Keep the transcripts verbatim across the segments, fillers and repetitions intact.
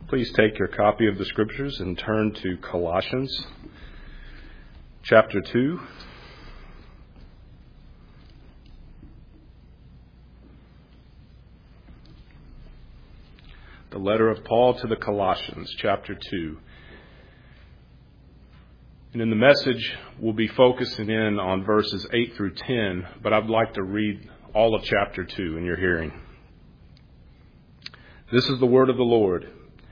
Please take your copy of the Scriptures and turn to Colossians chapter two. The letter of Paul to the Colossians, chapter two. And in the message, we'll be focusing in on verses eight through ten, but I'd like to read all of chapter two in your hearing. This is the word of the Lord.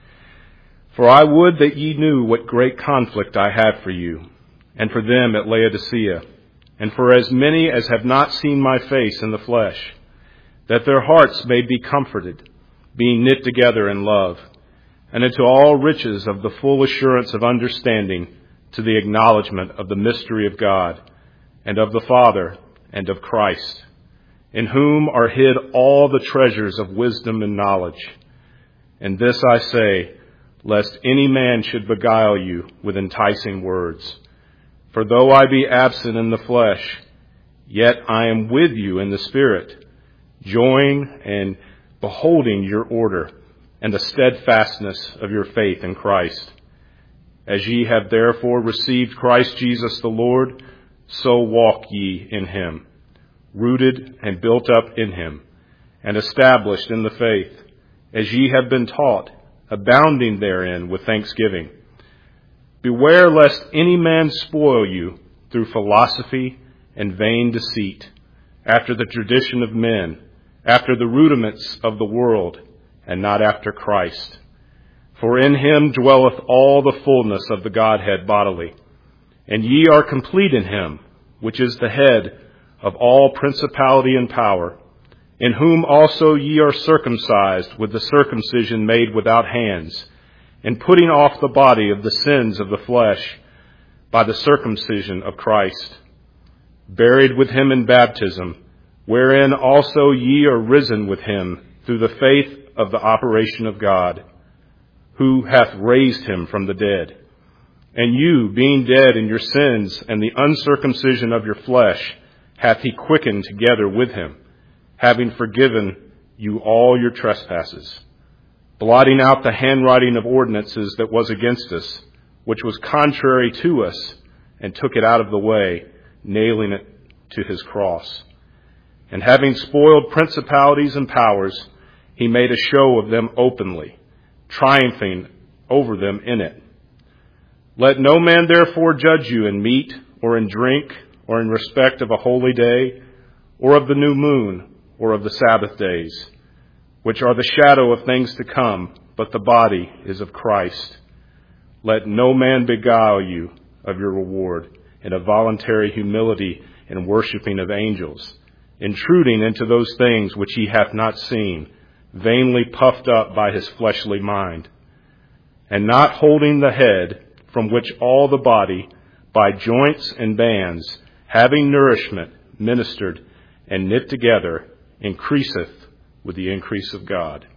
For I would that ye knew what great conflict I have for you, and for them at Laodicea, and for as many as have not seen my face in the flesh, that their hearts may be comforted, being knit together in love, and into all riches of the full assurance of understanding, to the acknowledgement of the mystery of God, and of the Father, and of Christ, in whom are hid all the treasures of wisdom and knowledge. And this I say, lest any man should beguile you with enticing words. For though I be absent in the flesh, yet I am with you in the Spirit, joying and beholding your order and the steadfastness of your faith in Christ. As ye have therefore received Christ Jesus the Lord, so walk ye in him, rooted and built up in him, and established in the faith, as ye have been taught, abounding therein with thanksgiving. Beware lest any man spoil you through philosophy and vain deceit, after the tradition of men, after the rudiments of the world, and not after Christ. For in him dwelleth all the fullness of the Godhead bodily, and ye are complete in him, which is the head of all principality and power, in whom also ye are circumcised with the circumcision made without hands, and putting off the body of the sins of the flesh by the circumcision of Christ, buried with him in baptism, wherein also ye are risen with him through the faith of the operation of God, who hath raised him from the dead. And you, being dead in your sins and the uncircumcision of your flesh, hath he quickened together with him, having forgiven you all your trespasses, blotting out the handwriting of ordinances that was against us, which was contrary to us, and took it out of the way, nailing it to his cross. And having spoiled principalities and powers, he made a show of them openly, triumphing over them in it. Let no man therefore judge you in meat or in drink or in respect of a holy day or of the new moon or of the Sabbath days, which are the shadow of things to come, but the body is of Christ. Let no man beguile you of your reward in a voluntary humility and worshiping of angels, intruding into those things which he hath not seen, vainly puffed up by his fleshly mind, and not holding the head, from which all the body, by joints and bands, having nourishment, ministered and knit together, increaseth with the increase of God.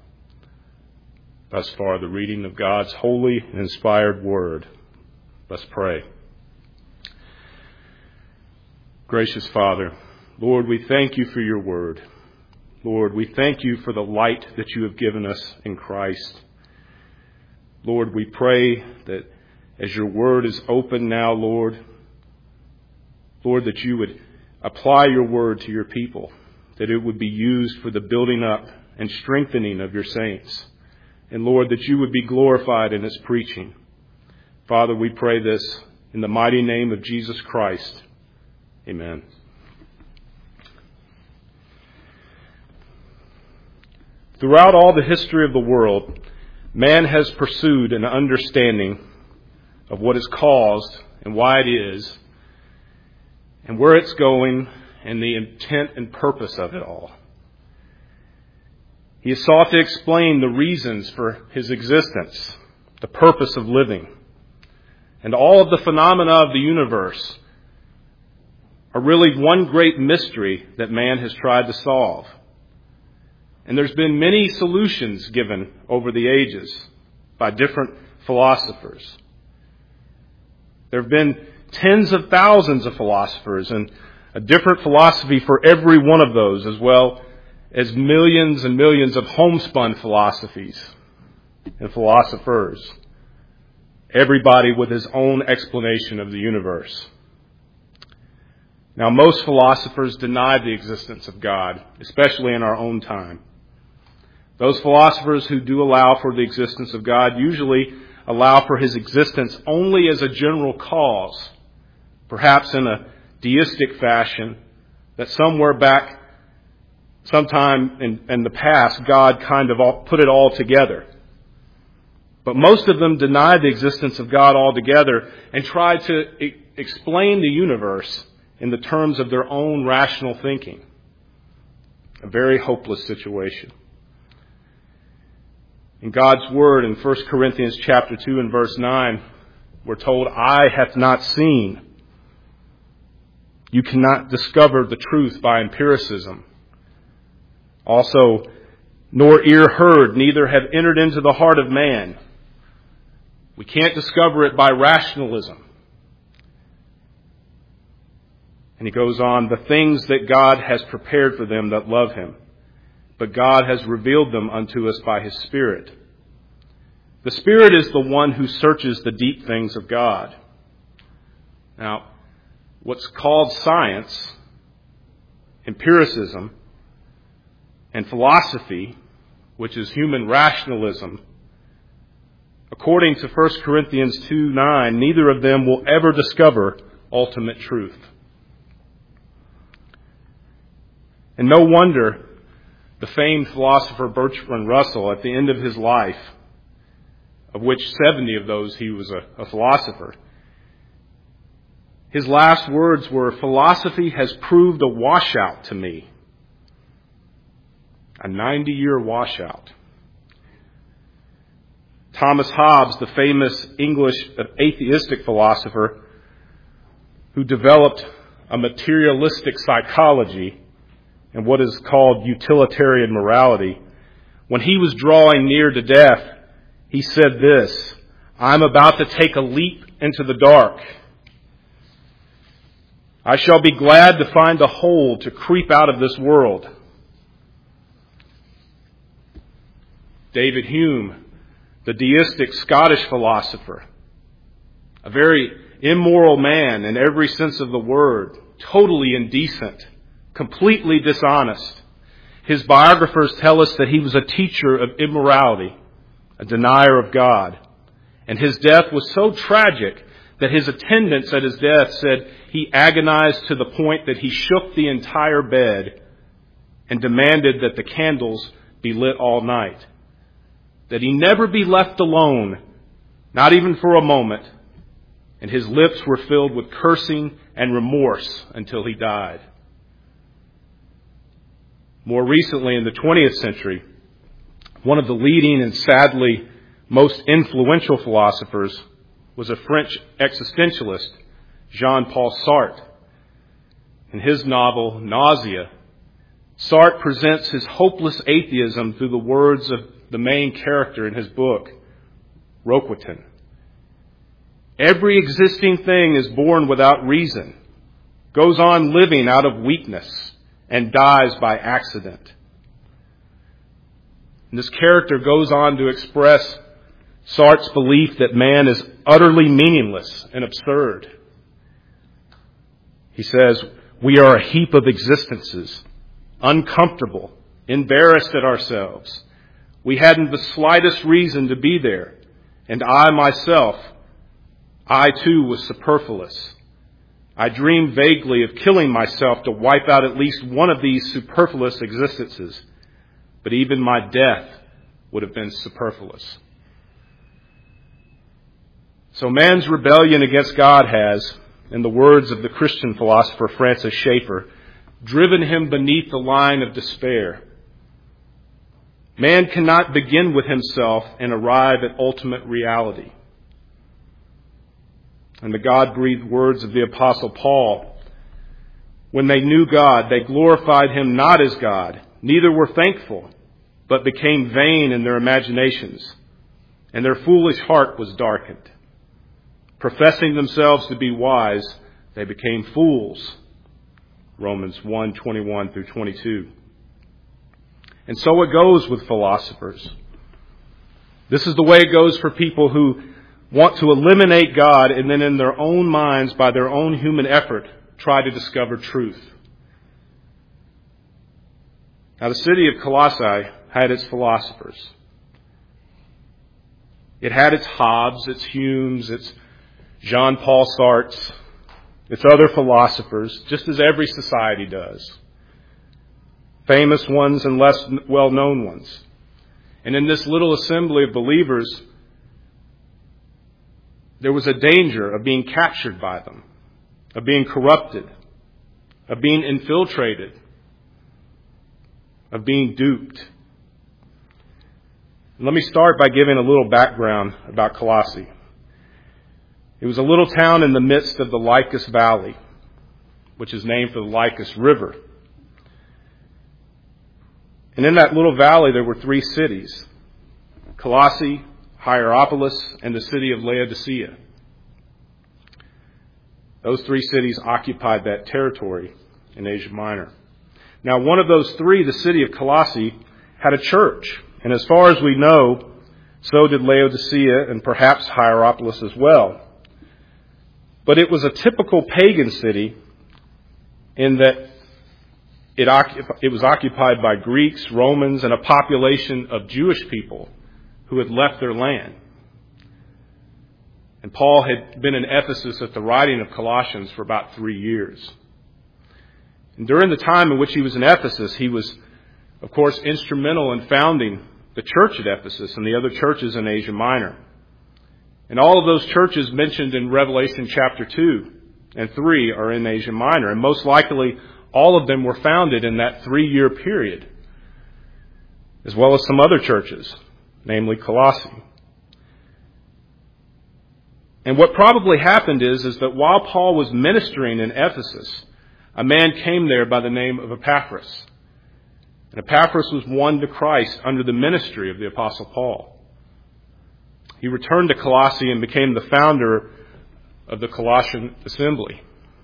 Thus far, the reading of God's holy and inspired word. Let's pray. Gracious Father, Lord, we thank you for your word. Lord, we thank you for the light that you have given us in Christ. Lord, we pray that as your word is open now, Lord, Lord, that you would apply your word to your people, that it would be used for the building up and strengthening of your saints. And Lord, that you would be glorified in its preaching. Father, we pray this in the mighty name of Jesus Christ. Amen. Throughout all the history of the world, man has pursued an understanding of what is caused and why it is, and where it's going, and the intent and purpose of it all. He has sought to explain the reasons for his existence, the purpose of living, and all of the phenomena of the universe are really one great mystery that man has tried to solve. And there's been many solutions given over the ages by different philosophers. There have been tens of thousands of philosophers and a different philosophy for every one of those, as well as millions and millions of homespun philosophies. and philosophers, everybody with his own explanation of the universe. Now, most philosophers deny the existence of God, especially in our own time. Those philosophers who do allow for the existence of God usually allow for his existence only as a general cause, perhaps in a deistic fashion, that somewhere back, sometime in, in the past, God kind of all, put it all together. But most of them deny the existence of God altogether and try to e- explain the universe in the terms of their own rational thinking. A very hopeless situation. In God's Word, in First Corinthians chapter two and verse nine, we're told, "Eye hath not seen." You cannot discover the truth by empiricism. Also, nor ear heard, neither have entered into the heart of man. We can't discover it by rationalism. And he goes on, "The things that God has prepared for them that love him, but God has revealed them unto us by his Spirit." The Spirit is the one who searches the deep things of God. Now, what's called science, empiricism, and philosophy, which is human rationalism, according to First Corinthians two nine, neither of them will ever discover ultimate truth. And no wonder the famed philosopher Bertrand Russell, at the end of his life, of which seventy of those he was a, a philosopher, his last words were, "Philosophy has proved a washout to me." A ninety-year washout. Thomas Hobbes, the famous English atheistic philosopher who developed a materialistic psychology and what is called utilitarian morality, when he was drawing near to death, he said this, "I'm about to take a leap into the dark. I shall be glad to find a hole to creep out of this world." David Hume, the deistic Scottish philosopher, a very immoral man in every sense of the word, totally indecent, completely dishonest. His biographers tell us that he was a teacher of immorality, a denier of God. And his death was so tragic that his attendants at his death said he agonized to the point that he shook the entire bed and demanded that the candles be lit all night, that he never be left alone, not even for a moment, and his lips were filled with cursing and remorse until he died. More recently, in the twentieth century, one of the leading and sadly most influential philosophers was a French existentialist, Jean-Paul Sartre. In his novel, Nausea, Sartre presents his hopeless atheism through the words of the main character in his book, Roquetin. Every existing thing is born without reason, goes on living out of weakness, and dies by accident. And this character goes on to express Sartre's belief that man is utterly meaningless and absurd. He says, "We are a heap of existences, uncomfortable, embarrassed at ourselves. We hadn't the slightest reason to be there. And I myself, I too was superfluous. I dreamed vaguely of killing myself to wipe out at least one of these superfluous existences. But even my death would have been superfluous." So man's rebellion against God has, in the words of the Christian philosopher Francis Schaeffer, driven him beneath the line of despair. Man cannot begin with himself and arrive at ultimate reality. And the God-breathed words of the Apostle Paul, "When they knew God, they glorified him not as God, neither were thankful, but became vain in their imaginations, and their foolish heart was darkened. Professing themselves to be wise, they became fools." Romans one, twenty-one through twenty-two. And so it goes with philosophers. This is the way it goes for people who want to eliminate God and then in their own minds, by their own human effort, try to discover truth. Now, the city of Colossae had its philosophers. It had its Hobbes, its Humes, its Jean-Paul Sartres, its other philosophers, just as every society does. Famous ones and less well-known ones. And in this little assembly of believers, there was a danger of being captured by them, of being corrupted, of being infiltrated, of being duped. Let me start by giving a little background about Colossae. It was a little town in the midst of the Lycus Valley, which is named for the Lycus River. And in that little valley there were three cities: Colossae, Hierapolis, and the city of Laodicea. Those three cities occupied that territory in Asia Minor. Now, one of those three, the city of Colossae, had a church. And as far as we know, so did Laodicea and perhaps Hierapolis as well. But it was a typical pagan city in that it, occup- it was occupied by Greeks, Romans, and a population of Jewish people who had left their land. And Paul had been in Ephesus at the writing of Colossians for about three years. And during the time in which he was in Ephesus, he was, of course, instrumental in founding the church at Ephesus and the other churches in Asia Minor. And all of those churches mentioned in Revelation chapter two and three are in Asia Minor. And most likely, all of them were founded in that three-year period, as well as some other churches, namely Colossae. And what probably happened is, is that while Paul was ministering in Ephesus, a man came there by the name of Epaphras. And Epaphras was won to Christ under the ministry of the Apostle Paul. He returned to Colossae and became the founder of the Colossian assembly.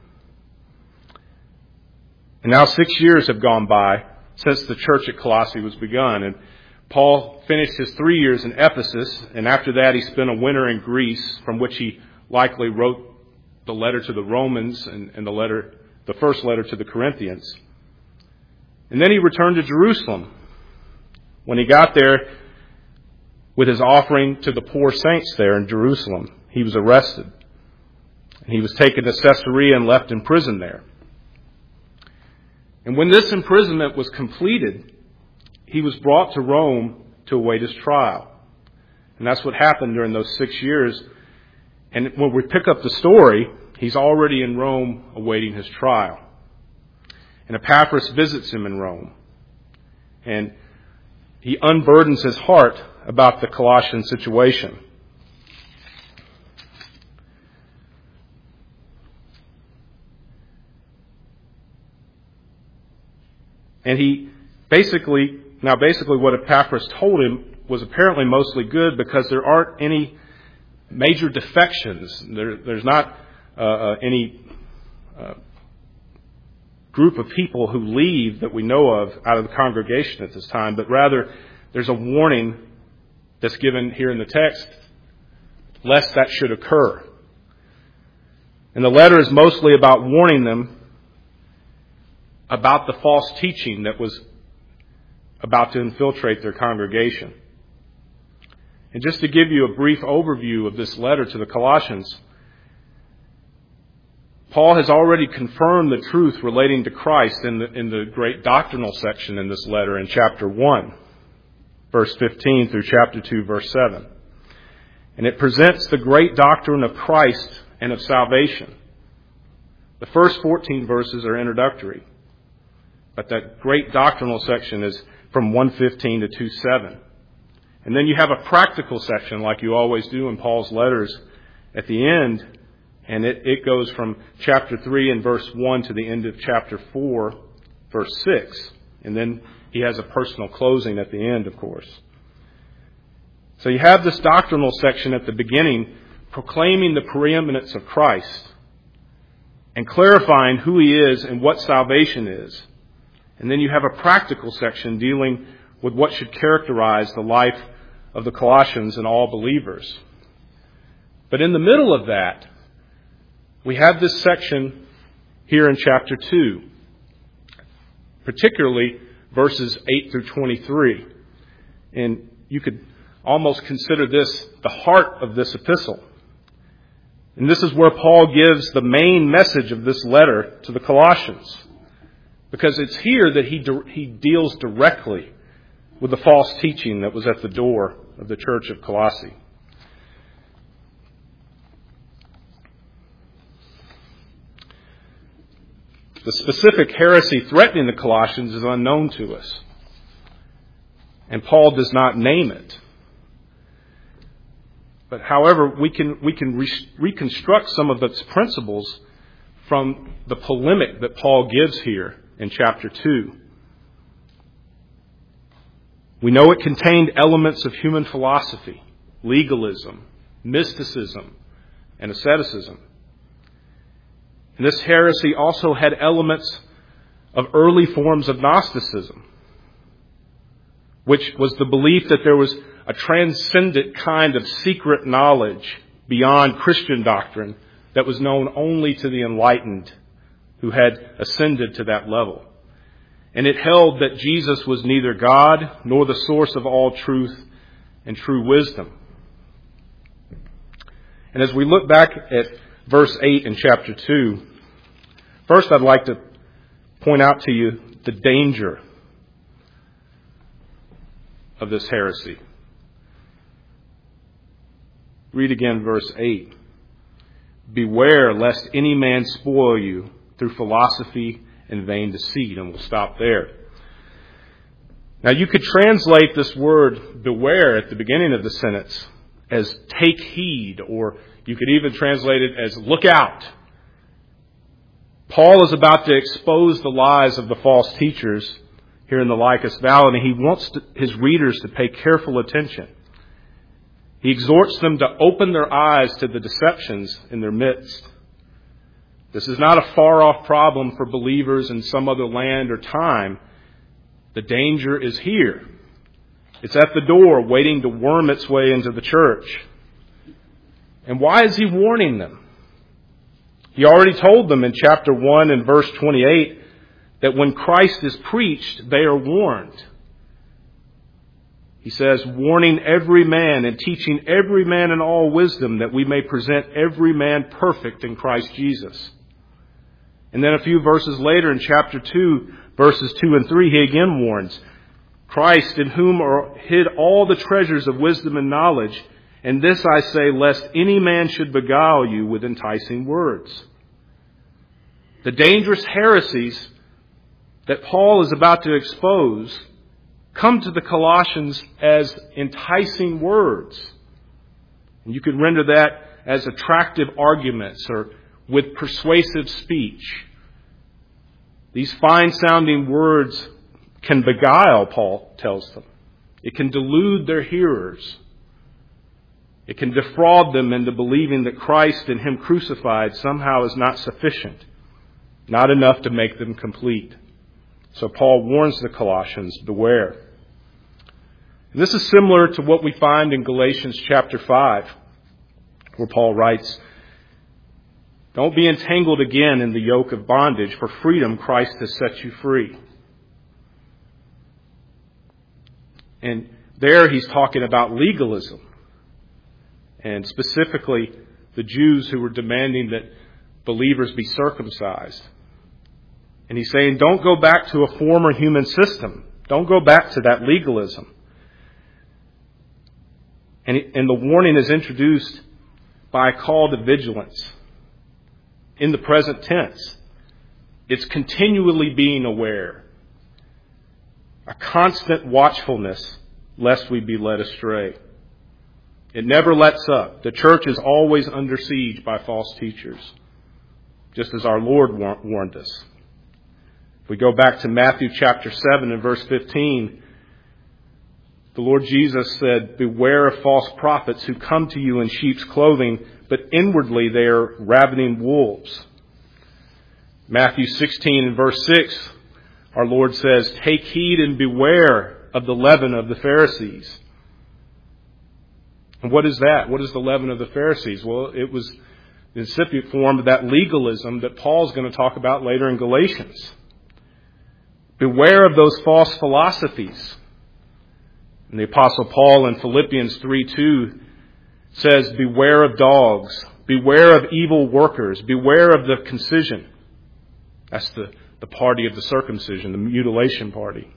And now six years have gone by since the church at Colossae was begun. And Paul finished his three years in Ephesus, and after that he spent a winter in Greece, from which he likely wrote the letter to the Romans and, and the letter, the first letter to the Corinthians. And then he returned to Jerusalem. When he got there with his offering to the poor saints there in Jerusalem, he was arrested. And he was taken to Caesarea and left in prison there. And when this imprisonment was completed, he was brought to Rome to await his trial. And that's what happened during those six years. And when we pick up the story, he's already in Rome awaiting his trial. And Epaphras visits him in Rome. And he unburdens his heart about the Colossian situation. And he basically, now basically what Epaphras told him was apparently mostly good, because there aren't any major defections. There, there's not uh, any uh, group of people who leave that we know of out of the congregation at this time, but rather there's a warning that's given here in the text, lest that should occur. And the letter is mostly about warning them about the false teaching that was about to infiltrate their congregation. And just to give you a brief overview of this letter to the Colossians, Paul has already confirmed the truth relating to Christ in the, in the great doctrinal section in this letter in chapter one, verse fifteen through chapter two, verse seven. And it presents the great doctrine of Christ and of salvation. The first fourteen verses are introductory, but that great doctrinal section is from one fifteen to two seven. And then you have a practical section, like you always do in Paul's letters, at the end. And it, it goes from chapter three and verse one to the end of chapter four, verse six. And then he has a personal closing at the end, of course. So you have this doctrinal section at the beginning proclaiming the preeminence of Christ and clarifying who he is and what salvation is. And then you have a practical section dealing with what should characterize the life of the Colossians and all believers. But in the middle of that, we have this section here in chapter two, particularly verses eight through twenty-three. And you could almost consider this the heart of this epistle. And this is where Paul gives the main message of this letter to the Colossians, because it's here that he he deals directly with the false teaching that was at the door of the church of Colossae. The specific heresy threatening the Colossians is unknown to us, and Paul does not name it. But however, we can we can re- reconstruct some of its principles from the polemic that Paul gives here in chapter two. We know it contained elements of human philosophy, legalism, mysticism, and asceticism. And this heresy also had elements of early forms of Gnosticism, which was the belief that there was a transcendent kind of secret knowledge beyond Christian doctrine that was known only to the enlightened who had ascended to that level. And it held that Jesus was neither God nor the source of all truth and true wisdom. And as we look back at verse eight in chapter two, first I'd like to point out to you the danger of this heresy. Read again verse eight. Beware lest any man spoil you through philosophy and vain deceit. And we'll stop there. Now you could translate this word beware at the beginning of the sentence as take heed, or you could even translate it as look out. Paul is about to expose the lies of the false teachers here in the Lycus Valley, and he wants to, his readers to pay careful attention. He exhorts them to open their eyes to the deceptions in their midst. This is not a far-off problem for believers in some other land or time. The danger is here. It's at the door, waiting to worm its way into the church. And why is he warning them? He already told them in chapter one and verse twenty-eight that when Christ is preached, they are warned. He says, warning every man and teaching every man in all wisdom, that we may present every man perfect in Christ Jesus. And then a few verses later in chapter two, verses two and three, he again warns, Christ, in whom are hid all the treasures of wisdom and knowledge, and this I say, lest any man should beguile you with enticing words. The dangerous heresies that Paul is about to expose come to the Colossians as enticing words. And you could render that as attractive arguments or with persuasive speech. These fine-sounding words can beguile, Paul tells them. It can delude their hearers. It can defraud them into believing that Christ and Him crucified somehow is not sufficient, not enough to make them complete. So Paul warns the Colossians, beware. And this is similar to what we find in Galatians chapter five, where Paul writes, don't be entangled again in the yoke of bondage. For freedom, Christ has set you free. And there he's talking about legalism. And specifically, the Jews who were demanding that believers be circumcised. And he's saying, don't go back to a former human system. Don't go back to that legalism. And, and the warning is introduced by a call to vigilance. In the present tense, it's continually being aware. A constant watchfulness, lest we be led astray. It never lets up. The church is always under siege by false teachers, just as our Lord warned us. If we go back to Matthew chapter seven and verse fifteen, the Lord Jesus said, beware of false prophets who come to you in sheep's clothing, but inwardly they are ravening wolves. Matthew sixteen and verse six, our Lord says, take heed and beware of the leaven of the Pharisees. And what is that? What is the leaven of the Pharisees? Well, it was the incipient form of that legalism that Paul's going to talk about later in Galatians. Beware of those false philosophies. And the Apostle Paul in Philippians three two says, beware of dogs, beware of evil workers, beware of the concision. That's the, the party of the circumcision, the mutilation party.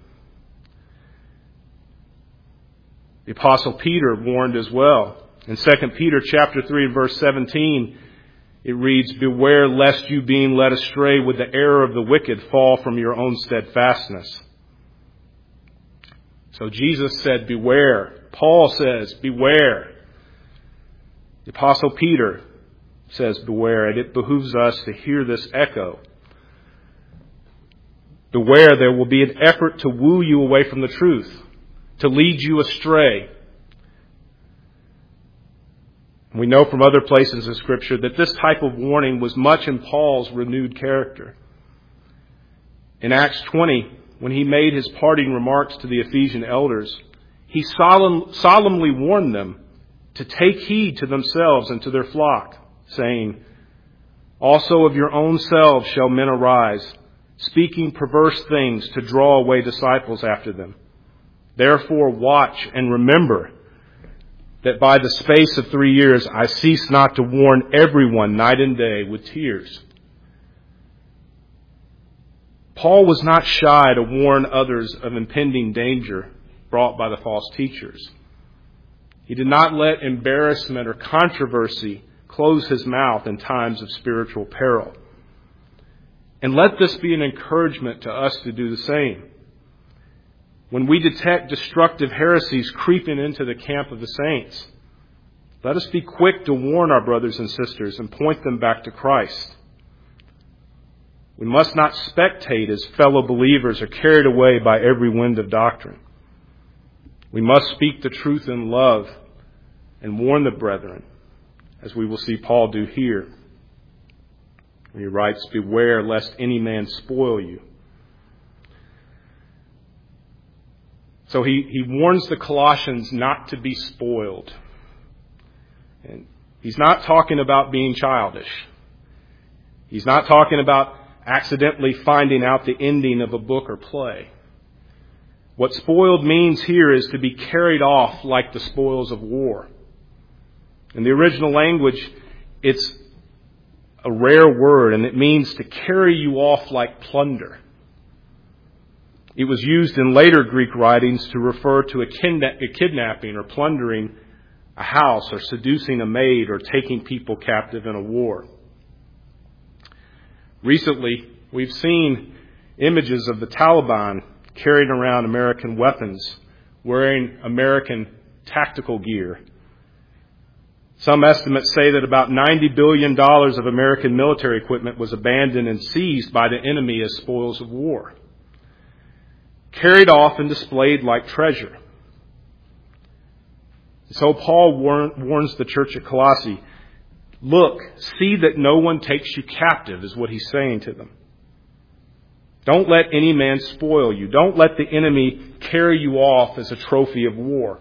The Apostle Peter warned as well. In Second Peter chapter three and verse seventeen, it reads, beware lest you being led astray with the error of the wicked fall from your own steadfastness. So Jesus said, beware. Paul says, beware. The Apostle Peter says, beware. And it behooves us to hear this echo. Beware, there will be an effort to woo you away from the truth, to lead you astray. We know from other places in Scripture that this type of warning was much in Paul's renewed character. In Acts twenty, when he made his parting remarks to the Ephesian elders, he solemn, solemnly warned them to take heed to themselves and to their flock, saying, also of your own selves shall men arise, speaking perverse things to draw away disciples after them. Therefore watch and remember that by the space of three years I cease not to warn everyone night and day with tears. Paul was not shy to warn others of impending danger brought by the false teachers. He did not let embarrassment or controversy close his mouth in times of spiritual peril. And let this be an encouragement to us to do the same. When we detect destructive heresies creeping into the camp of the saints, let us be quick to warn our brothers and sisters and point them back to Christ. We must not spectate as fellow believers are carried away by every wind of doctrine. We must speak the truth in love and warn the brethren, as we will see Paul do here. He writes, beware lest any man spoil you. So he, he warns the Colossians not to be spoiled. And he's not talking about being childish. He's not talking about accidentally finding out the ending of a book or play. What spoiled means here is to be carried off like the spoils of war. In the original language, it's a rare word, and it means to carry you off like plunder. It was used in later Greek writings to refer to a, kidna- a kidnapping or plundering a house or seducing a maid or taking people captive in a war. Recently, we've seen images of the Taliban carrying around American weapons, wearing American tactical gear. Some estimates say that about ninety billion dollars of American military equipment was abandoned and seized by the enemy as spoils of war, carried off and displayed like treasure. So Paul warns the church at Colossae, look, see that no one takes you captive, is what he's saying to them. Don't let any man spoil you. Don't let the enemy carry you off as a trophy of war.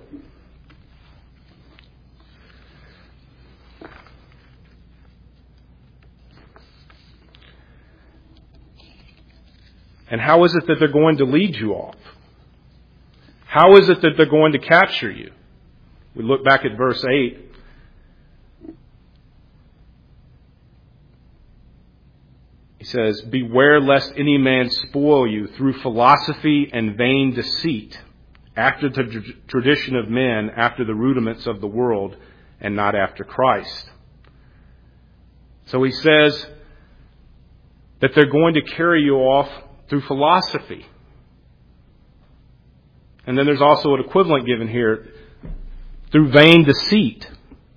And how is it that they're going to lead you off? How is it that they're going to capture you? We look back at verse eight. He says, beware lest any man spoil you through philosophy and vain deceit, after the tr- tradition of men, after the rudiments of the world, and not after Christ. So he says that they're going to carry you off through philosophy. And then there's also an equivalent given here, through vain deceit.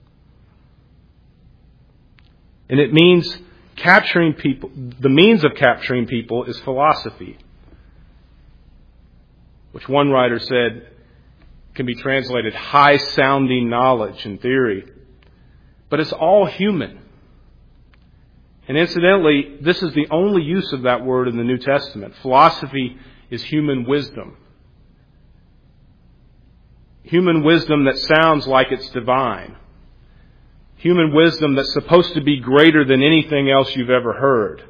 And it means capturing people, the means of capturing people is philosophy, which one writer said can be translated high-sounding knowledge and theory. But it's all human. And incidentally, this is the only use of that word in the New Testament. Philosophy is human wisdom. human wisdom that sounds like it's divine. Human wisdom that's supposed to be greater than anything else you've ever heard.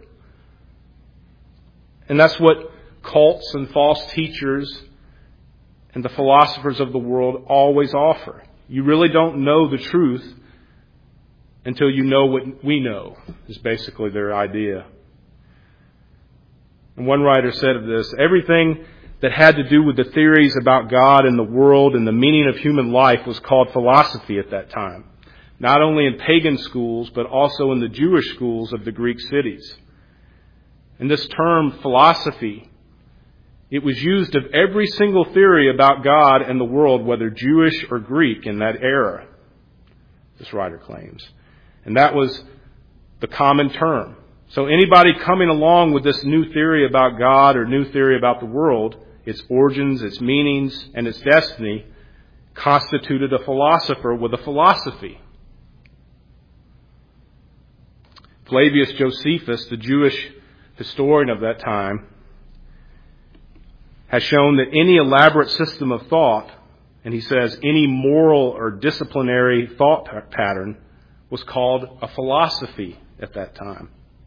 And that's what cults and false teachers and the philosophers of the world always offer. You really don't know the truth until you know what we know, is basically their idea. And one writer said of this, everything that had to do with the theories about God and the world and the meaning of human life was called philosophy at that time. Not only in pagan schools, but also in the Jewish schools of the Greek cities. And this term, philosophy, it was used of every single theory about God and the world, whether Jewish or Greek, in that era, this writer claims. And that was the common term. So anybody coming along with this new theory about God or new theory about the world, its origins, its meanings, and its destiny, constituted a philosopher with a philosophy. Flavius Josephus, the Jewish historian of that time, has shown that any elaborate system of thought, and he says any moral or disciplinary thought pattern, was called a philosophy at that time.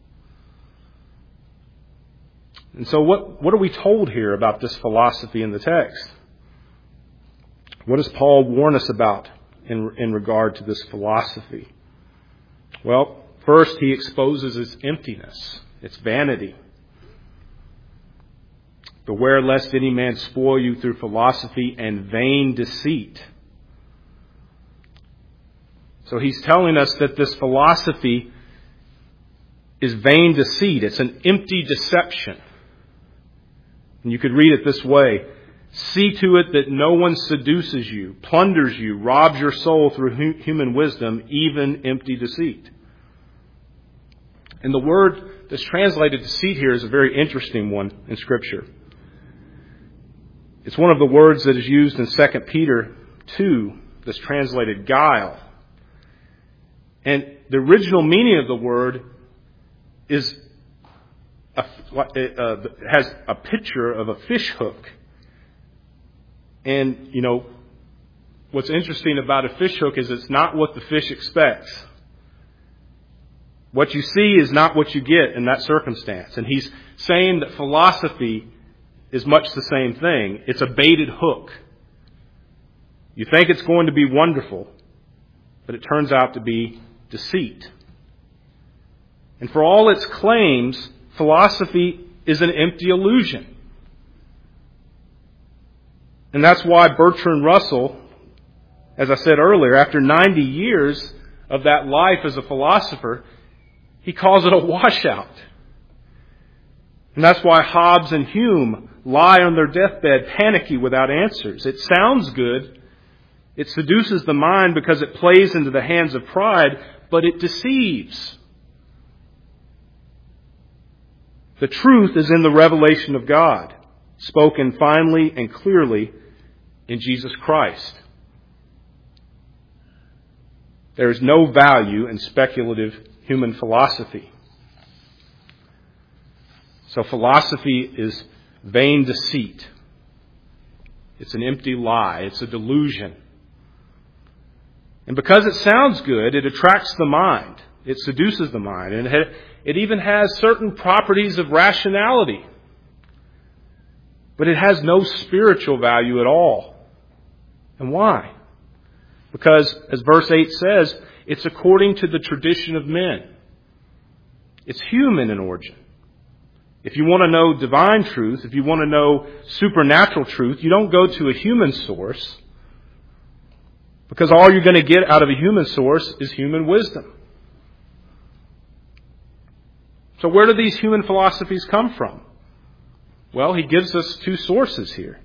And so what, what are we told here about this philosophy in the text? What does Paul warn us about in, in regard to this philosophy? Well, first, he exposes its emptiness, its vanity. Beware lest any man spoil you through philosophy and vain deceit. So he's telling us that this philosophy is vain deceit. It's an empty deception. And you could read it this way. See to it that no one seduces you, plunders you, robs your soul through hu- human wisdom, even empty deceit. And the word that's translated deceit here is a very interesting one in Scripture. It's one of the words that is used in Second Peter two that's translated guile. And the original meaning of the word is a, uh, has a picture of a fish hook. And, you know, what's interesting about a fish hook is it's not what the fish expects. What you see is not what you get in that circumstance. And he's saying that philosophy is much the same thing. It's a baited hook. You think it's going to be wonderful, but it turns out to be deceit. And for all its claims, philosophy is an empty illusion. And that's why Bertrand Russell, as I said earlier, after ninety years of that life as a philosopher, he calls it a washout. And that's why Hobbes and Hume lie on their deathbed panicky without answers. It sounds good. It seduces the mind because it plays into the hands of pride, but it deceives. The truth is in the revelation of God, spoken finely and clearly in Jesus Christ. There is no value in speculative human philosophy. So philosophy is vain deceit. It's an empty lie. It's a delusion. And because it sounds good, it attracts the mind. It seduces the mind. And it even has certain properties of rationality. But it has no spiritual value at all. And why? Because, as verse eight says, it's according to the tradition of men. It's human in origin. If you want to know divine truth, if you want to know supernatural truth, you don't go to a human source, because all you're going to get out of a human source is human wisdom. So where do these human philosophies come from? Well, he gives us two sources here.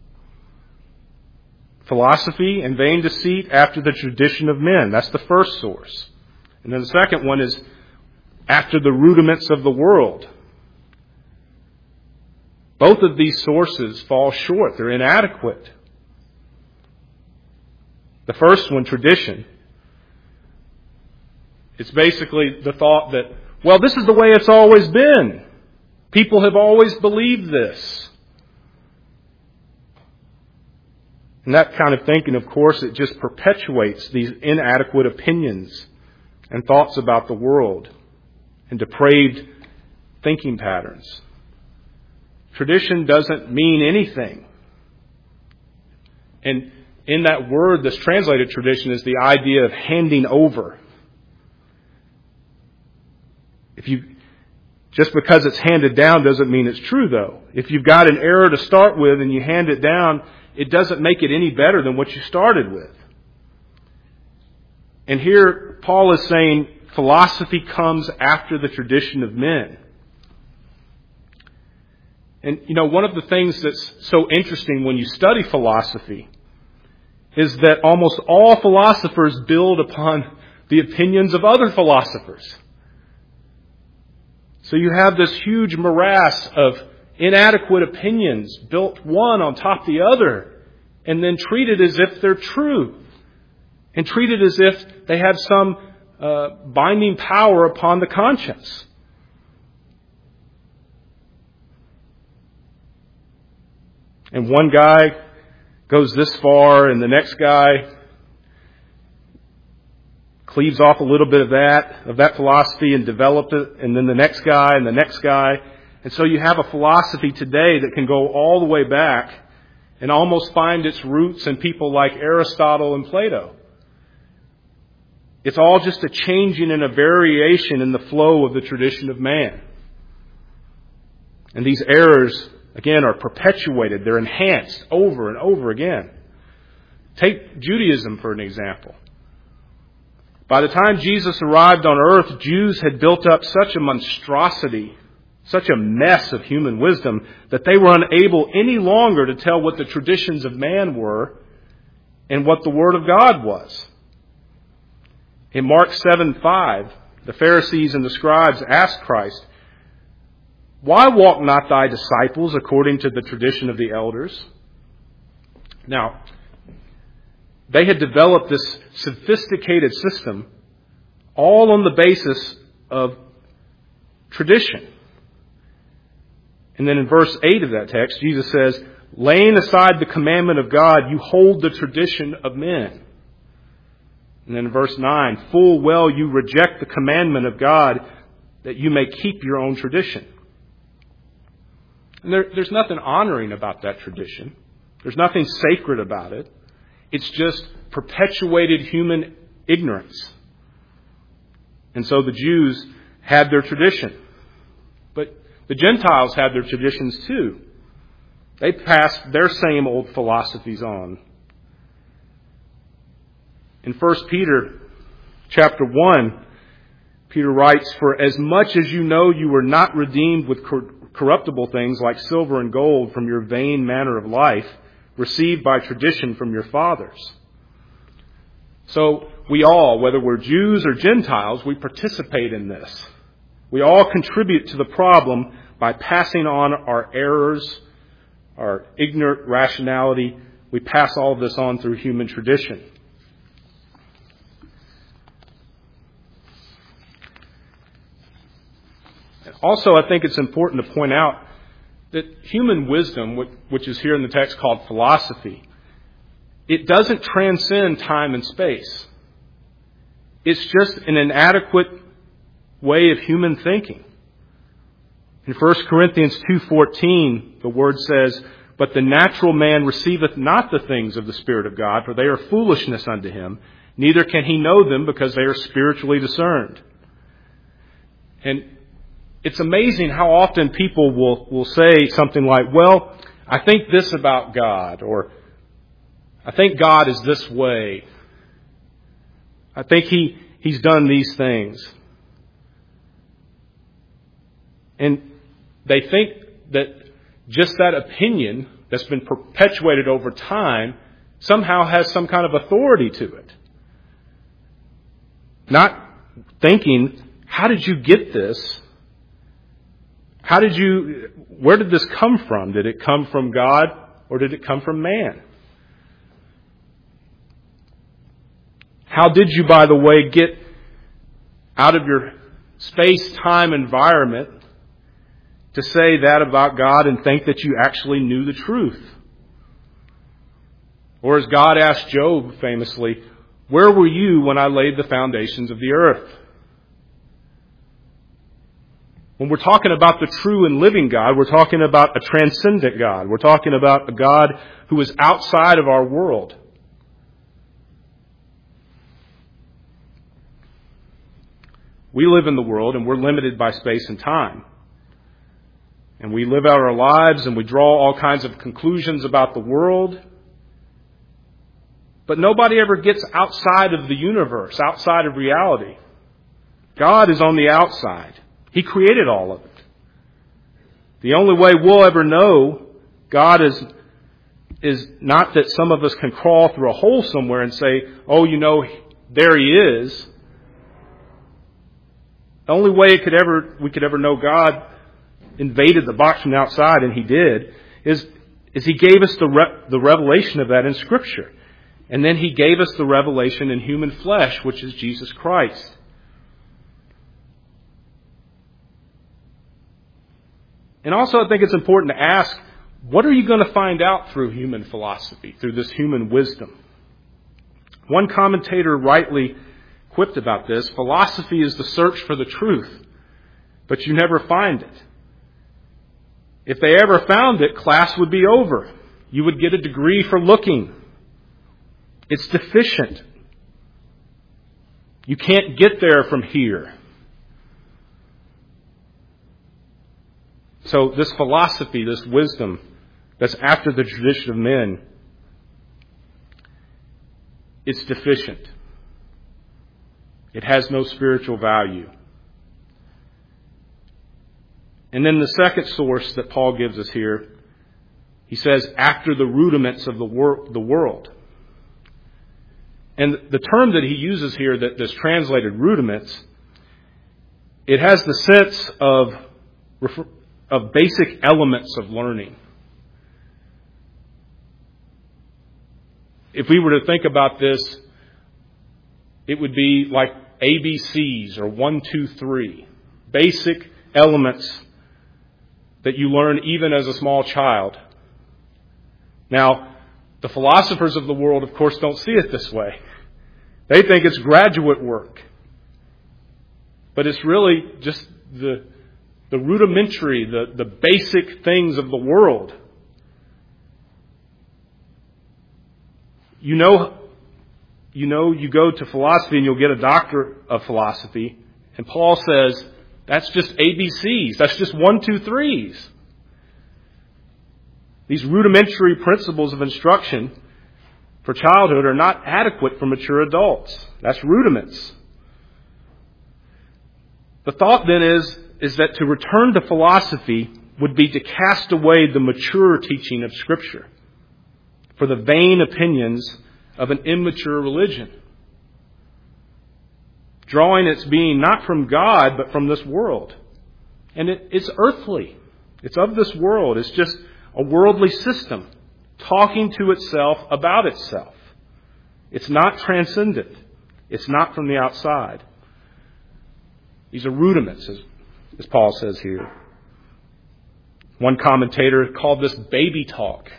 Philosophy and vain deceit after the tradition of men. That's the first source. And then the second one is after the rudiments of the world. Both of these sources fall short. They're inadequate. The first one, tradition, it's basically the thought that, well, this is the way it's always been. People have always believed this. And that kind of thinking, of course, it just perpetuates these inadequate opinions and thoughts about the world and depraved thinking patterns. Tradition doesn't mean anything. And in that word that's translated tradition is the idea of handing over. If you, just because it's handed down doesn't mean it's true, though. If you've got an error to start with and you hand it down, it doesn't make it any better than what you started with. And here Paul is saying philosophy comes after the tradition of men. And, you know, one of the things that's so interesting when you study philosophy is that almost all philosophers build upon the opinions of other philosophers. So you have this huge morass of inadequate opinions built one on top of the other and then treated as if they're true and treated as if they have some uh, binding power upon the conscience. And one guy goes this far and the next guy cleaves off a little bit of that, of that philosophy and developed it, and then the next guy and the next guy. And so you have a philosophy today that can go all the way back and almost find its roots in people like Aristotle and Plato. It's all just a changing and a variation in the flow of the tradition of man. And these errors, again, are perpetuated. They're enhanced over and over again. Take Judaism for an example. By the time Jesus arrived on earth, Jews had built up such a monstrosity, such a mess of human wisdom, that they were unable any longer to tell what the traditions of man were and what the Word of God was. In Mark seven five, the Pharisees and the scribes asked Christ, "Why walk not thy disciples according to the tradition of the elders?" Now, they had developed this sophisticated system all on the basis of tradition. And then in verse eight of that text, Jesus says, "Laying aside the commandment of God, you hold the tradition of men." And then in verse nine, "Full well you reject the commandment of God that you may keep your own tradition." And there, there's nothing honoring about that tradition. There's nothing sacred about it. It's just perpetuated human ignorance. And so the Jews had their tradition. But the Gentiles had their traditions too. They passed their same old philosophies on. In First Peter chapter one, Peter writes, "For as much as you know you were not redeemed with cor- corruptible things like silver and gold from your vain manner of life, received by tradition from your fathers." So we all, whether we're Jews or Gentiles, we participate in this. We all contribute to the problem by passing on our errors, our ignorant rationality. We pass all of this on through human tradition. Also, I think it's important to point out that human wisdom, which is here in the text called philosophy, it doesn't transcend time and space. It's just an inadequate way of human thinking. In First Corinthians two fourteen, the word says, "But the natural man receiveth not the things of the Spirit of God, for they are foolishness unto him, neither can he know them because they are spiritually discerned." And it's amazing how often people will, will say something like, "Well, I think this about God," or "I think God is this way. I think he, He's done these things." And they think that just that opinion that's been perpetuated over time somehow has some kind of authority to it. Not thinking, how did you get this? How did you, where did this come from? Did it come from God or did it come from man? How did you, by the way, get out of your space-time environment to say that about God and think that you actually knew the truth? Or as God asked Job famously, where were you when I laid the foundations of the earth? When we're talking about the true and living God, we're talking about a transcendent God. We're talking about a God who is outside of our world. We live in the world and we're limited by space and time. And we live out our lives and we draw all kinds of conclusions about the world. But nobody ever gets outside of the universe, outside of reality. God is on the outside. He created all of it. The only way we'll ever know God is, is not that some of us can crawl through a hole somewhere and say, oh, you know, there He is. The only way it could ever we could ever know God invaded the box from the outside, and He did, is, is He gave us the re- the revelation of that in Scripture. And then He gave us the revelation in human flesh, which is Jesus Christ. And also I think it's important to ask, what are you going to find out through human philosophy, through this human wisdom? One commentator rightly quipped about this: philosophy is the search for the truth, but you never find it. If they ever found it, class would be over. You would get a degree for looking. It's deficient. You can't get there from here. So this philosophy, this wisdom that's after the tradition of men, it's deficient. It has no spiritual value. And then the second source that Paul gives us here, he says, after the rudiments of the, wor- the world. And the term that he uses here that is translated rudiments, it has the sense of, of basic elements of learning. If we were to think about this, it would be like A B Cs or one, two, three. Basic elements that you learn even as a small child. Now, the philosophers of the world, of course, don't see it this way. They think it's graduate work. But it's really just the, the rudimentary, the, the basic things of the world. You know, you know, you go to philosophy and you'll get a doctor of philosophy. And Paul says, that's just A B Cs. That's just one, two, threes. These rudimentary principles of instruction for childhood are not adequate for mature adults. That's rudiments. The thought then is, is that to return to philosophy would be to cast away the mature teaching of Scripture for the vain opinions of an immature religion, drawing its being not from God, but from this world. And it, it's earthly. It's of this world. It's just a worldly system talking to itself about itself. It's not transcendent. It's not from the outside. These are rudiments, as, as Paul says here. One commentator called this baby talk.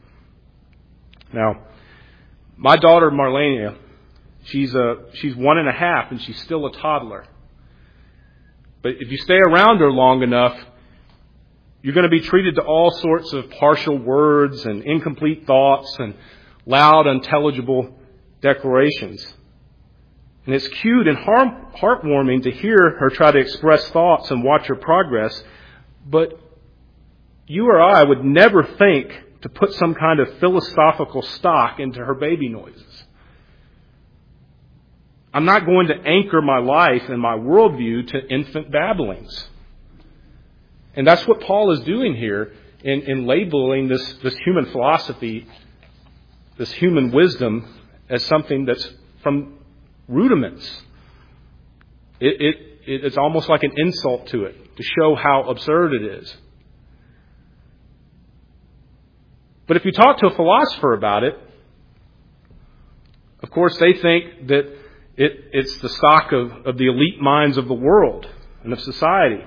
Now, my daughter Marlena, she's a she's one and a half, and she's still a toddler. But if you stay around her long enough, you're going to be treated to all sorts of partial words and incomplete thoughts and loud, unintelligible declarations. And it's cute and heart- heartwarming to hear her try to express thoughts and watch her progress. But you or I would never think to put some kind of philosophical stock into her baby noises. I'm not going to anchor my life and my worldview to infant babblings. And that's what Paul is doing here in, in labeling this, this human philosophy, this human wisdom, as something that's from rudiments. It, it, it's almost like an insult to it, to show how absurd it is. But if you talk to a philosopher about it, of course they think that it, it's the stock of, of the elite minds of the world and of society.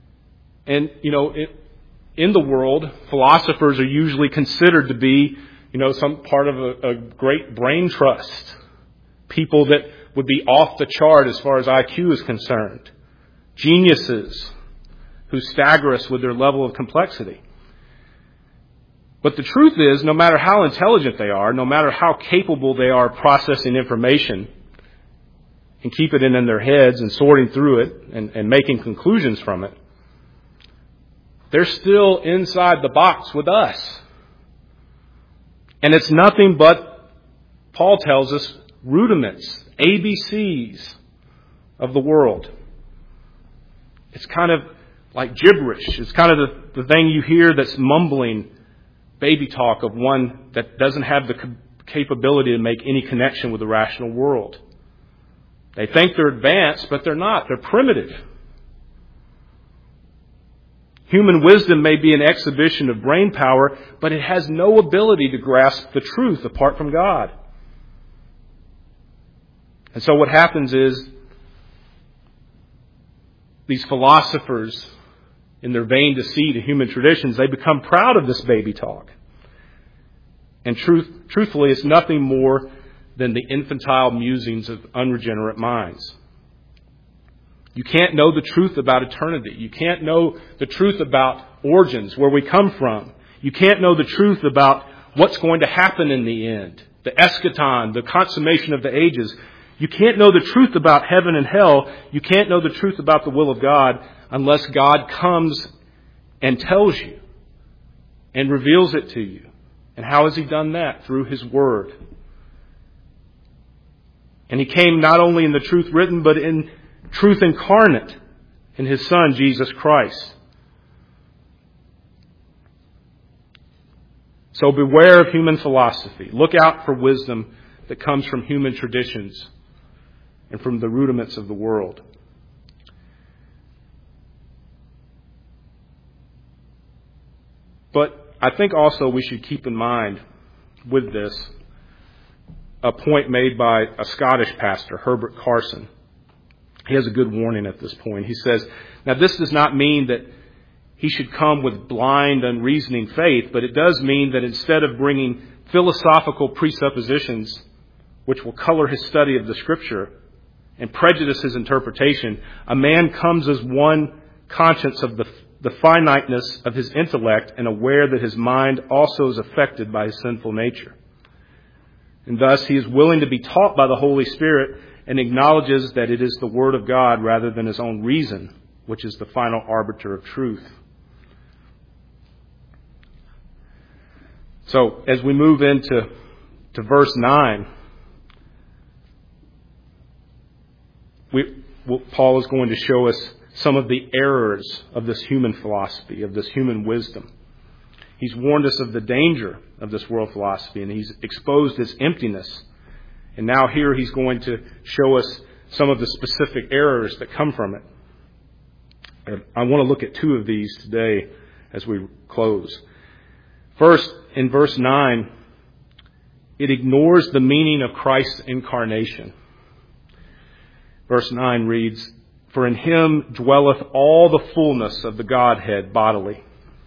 And, you know, it, in the world, philosophers are usually considered to be, you know, some part of a, a great brain trust. People that would be off the chart as far as I Q is concerned. Geniuses who stagger us with their level of complexity. But the truth is, no matter how intelligent they are, no matter how capable they are processing information and keeping it in their heads and sorting through it and, and making conclusions from it, they're still inside the box with us. And it's nothing but, Paul tells us, rudiments, A B Cs of the world. It's kind of like gibberish. It's kind of the, the thing you hear that's mumbling baby talk of one that doesn't have the capability to make any connection with the rational world. They think they're advanced, but they're not. They're primitive. Human wisdom may be an exhibition of brain power, but it has no ability to grasp the truth apart from God. And so what happens is these philosophers, in their vain deceit of human traditions, they become proud of this baby talk. And truth, truthfully, it's nothing more than the infantile musings of unregenerate minds. You can't know the truth about eternity. You can't know the truth about origins, where we come from. You can't know the truth about what's going to happen in the end, the eschaton, the consummation of the ages. You can't know the truth about heaven and hell. You can't know the truth about the will of God unless God comes and tells you and reveals it to you. And how has He done that? Through His Word. And He came not only in the truth written, but in truth incarnate in His Son, Jesus Christ. So beware of human philosophy. Look out for wisdom that comes from human traditions and from the rudiments of the world. But I think also we should keep in mind with this a point made by a Scottish pastor, Herbert Carson. He has a good warning at this point. He says, now this does not mean that he should come with blind, unreasoning faith, but it does mean that instead of bringing philosophical presuppositions which will color his study of the Scripture and prejudice his interpretation, a man comes as one conscious of the, the finiteness of his intellect and aware that his mind also is affected by his sinful nature. And thus he is willing to be taught by the Holy Spirit and acknowledges that it is the Word of God rather than his own reason, which is the final arbiter of truth. So as we move into to verse nine, we, well, Paul is going to show us some of the errors of this human philosophy, of this human wisdom. He's warned us of the danger of this world philosophy, and he's exposed its emptiness. And now here he's going to show us some of the specific errors that come from it. And I want to look at two of these today as we close. First, in verse nine, it ignores the meaning of Christ's incarnation. Verse nine reads, "For in Him dwelleth all the fullness of the Godhead bodily."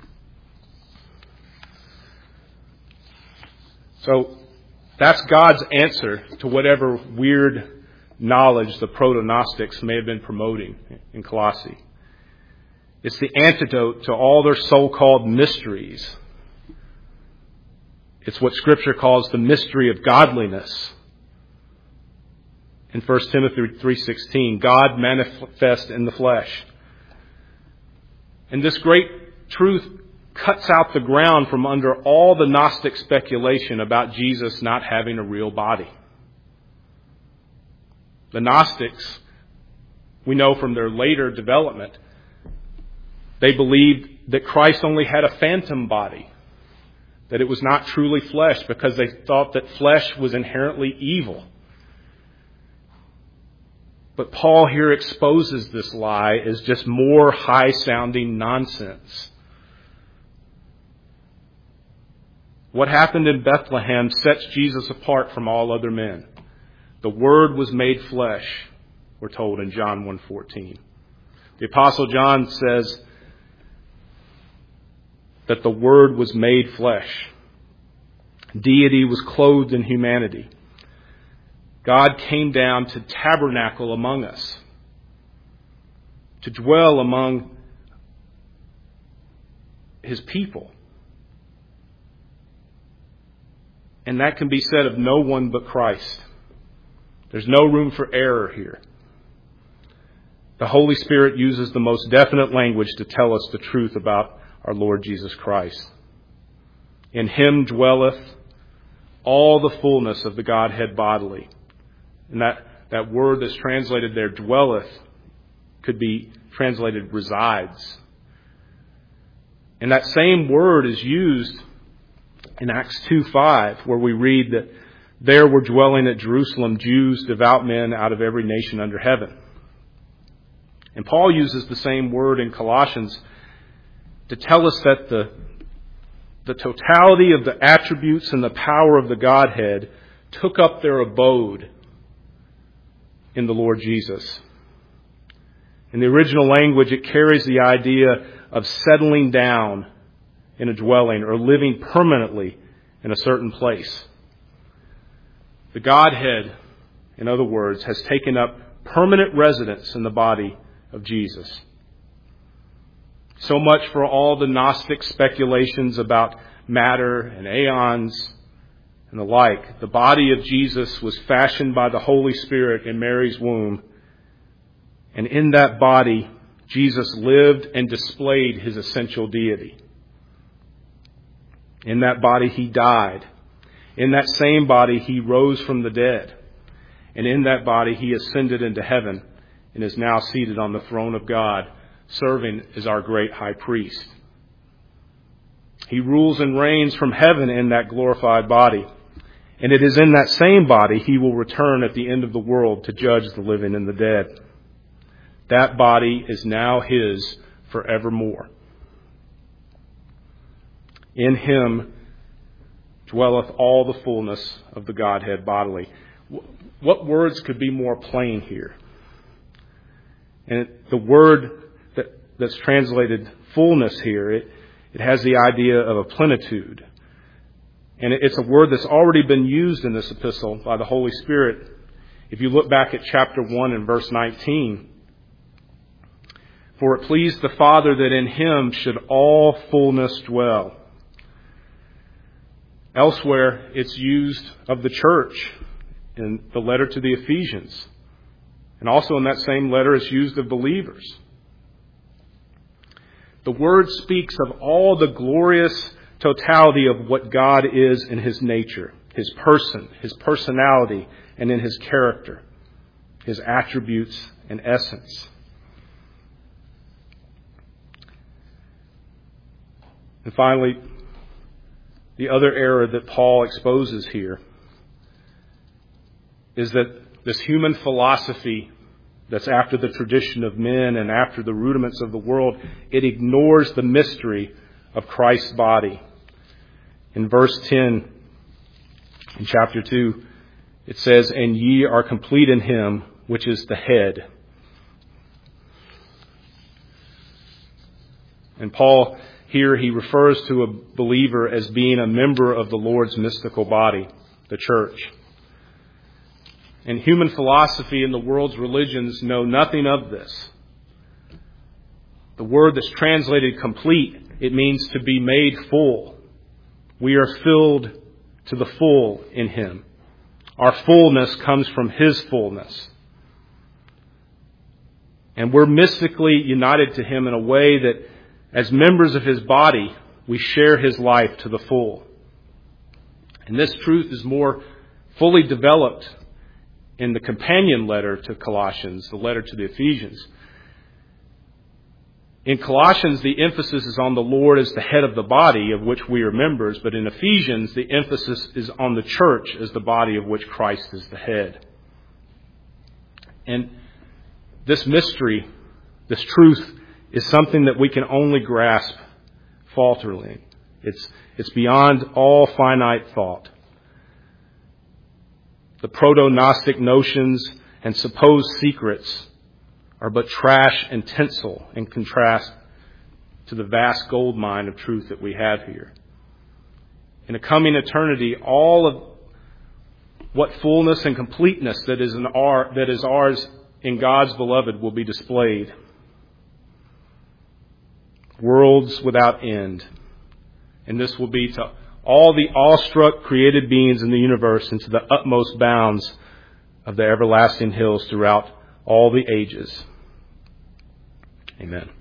So that's God's answer to whatever weird knowledge the proto-Gnostics may have been promoting in Colossae. It's the antidote to all their so-called mysteries. It's what Scripture calls the mystery of godliness. In First Timothy three sixteen, God manifest in the flesh. And this great truth cuts out the ground from under all the Gnostic speculation about Jesus not having a real body. The Gnostics, we know from their later development, they believed that Christ only had a phantom body, that it was not truly flesh, because they thought that flesh was inherently evil. But Paul here exposes this lie as just more high-sounding nonsense. What happened in Bethlehem sets Jesus apart from all other men. The Word was made flesh, we're told in John one fourteen. The Apostle John says that the Word was made flesh. Deity was clothed in humanity. God came down to tabernacle among us, to dwell among His people. And that can be said of no one but Christ. There's no room for error here. The Holy Spirit uses the most definite language to tell us the truth about our Lord Jesus Christ. In Him dwelleth all the fullness of the Godhead bodily. And that, that word that's translated there, dwelleth, could be translated resides. And that same word is used in Acts two five, where we read that there were dwelling at Jerusalem Jews, devout men out of every nation under heaven. And Paul uses the same word in Colossians to tell us that the, the totality of the attributes and the power of the Godhead took up their abode in the Lord Jesus. In the original language, it carries the idea of settling down in a dwelling or living permanently in a certain place. The Godhead, in other words, has taken up permanent residence in the body of Jesus. So much for all the Gnostic speculations about matter and aeons and the like. The body of Jesus was fashioned by the Holy Spirit in Mary's womb. And in that body, Jesus lived and displayed His essential deity. In that body, He died. In that same body, He rose from the dead. And in that body, He ascended into heaven and is now seated on the throne of God, serving as our great high priest. He rules and reigns from heaven in that glorified body. And it is in that same body He will return at the end of the world to judge the living and the dead. That body is now His forevermore. In Him dwelleth all the fullness of the Godhead bodily. What words could be more plain here? And the word that, that's translated fullness here, it, it has the idea of a plenitude. And it's a word that's already been used in this epistle by the Holy Spirit. If you look back at chapter one and verse nineteen, for it pleased the Father that in Him should all fullness dwell. Elsewhere, it's used of the church in the letter to the Ephesians. And also in that same letter, it's used of believers. The word speaks of all the glorious totality of what God is in His nature, His person, His personality, and in His character, His attributes and essence. And finally, the other error that Paul exposes here is that this human philosophy that's after the tradition of men and after the rudiments of the world, it ignores the mystery of Christ's body. In verse ten, in chapter two, it says, "And ye are complete in Him, which is the head." And Paul here, he refers to a believer as being a member of the Lord's mystical body, the church. And human philosophy and the world's religions know nothing of this. The word that's translated complete, it means to be made full. We are filled to the full in Him. Our fullness comes from His fullness. And we're mystically united to Him in a way that as members of His body, we share His life to the full. And this truth is more fully developed in the companion letter to Colossians, the letter to the Ephesians. In Colossians, the emphasis is on the Lord as the head of the body of which we are members, but in Ephesians, the emphasis is on the church as the body of which Christ is the head. And this mystery, this truth, is something that we can only grasp falteringly. It's, it's beyond all finite thought. The proto-Gnostic notions and supposed secrets are but trash and tinsel in contrast to the vast gold mine of truth that we have here. in a coming eternity, all of what fullness and completeness that is in our, that is ours in God's beloved will be displayed. Worlds without end. And this will be to all the awestruck created beings in the universe and to the utmost bounds of the everlasting hills throughout all the ages. Amen.